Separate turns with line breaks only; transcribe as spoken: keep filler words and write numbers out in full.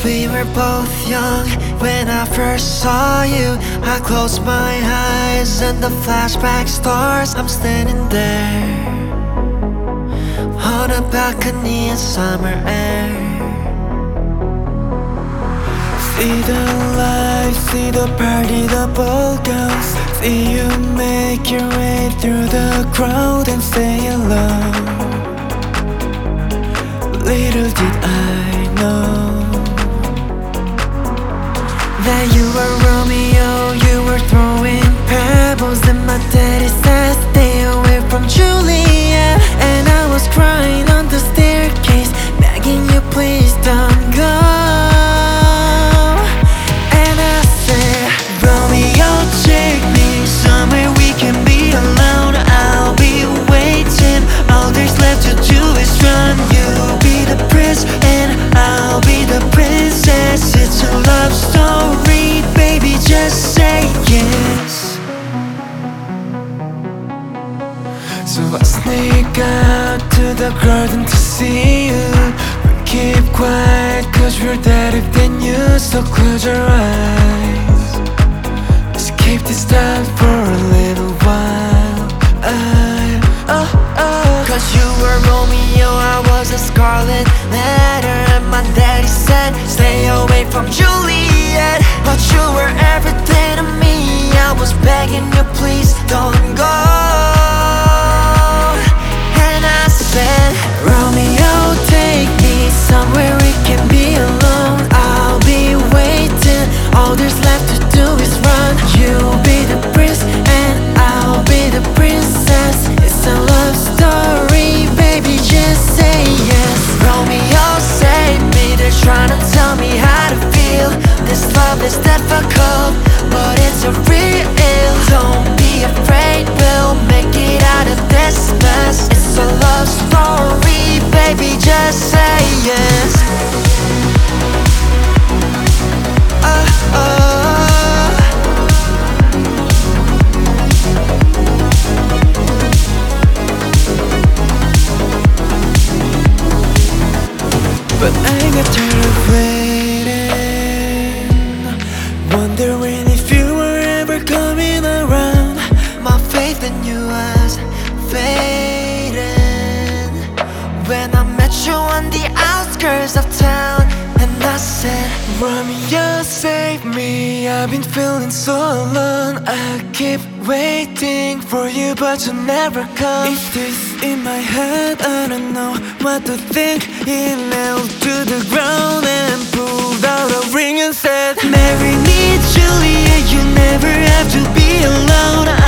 We were both young when I first saw you. I closed my eyes and the flashback starts. I'm standing there on a balcony in summer air. See the lights, see the party, the ball goes. See you make your way through the crowd and say hello. Little did I know that you were Romeo, you were throwing pebbles. And my daddy said stay away from Julia. And I was crying on the staircase, begging you please don't go. And I said, Romeo, take me somewhere we can be alone. I'll be waiting, all there's left to do is run. You'll be the prince and I'll be the princess. It's a love story, baby, just say yes. So I sneak out to the garden to see you. We keep quiet cause we're dead if they knew. So close your eyes, escape this time for a little while. I, oh, oh. Cause you were Romeo, I was a scarlet letter. And my daddy said stay away from Juliet. But you were everything to me, I was begging you please don't go. And I said, Romeo, take me somewhere we can be alone. I'll be waiting, all there's left to do is run. You'll be the prince and I'll be the princess. It's a love story, baby, just say yes. Romeo, save me, they're trying to tell me how to feel. This love is difficult, but it's a real. Don't be afraid, we'll make it out of this mess. It's a love story, baby, just say yes. Uh, uh. But I got tired of waiting, wondering if you were ever coming around. My faith in you was fading when I met you on the outskirts of town. And I said, Romeo, save me, I've been feeling so alone. I keep waiting for you but you never come. If this in my head, I don't know what to think. He knelt to the ground and pulled out a ring and said, marry me, Julia, you never have to be alone.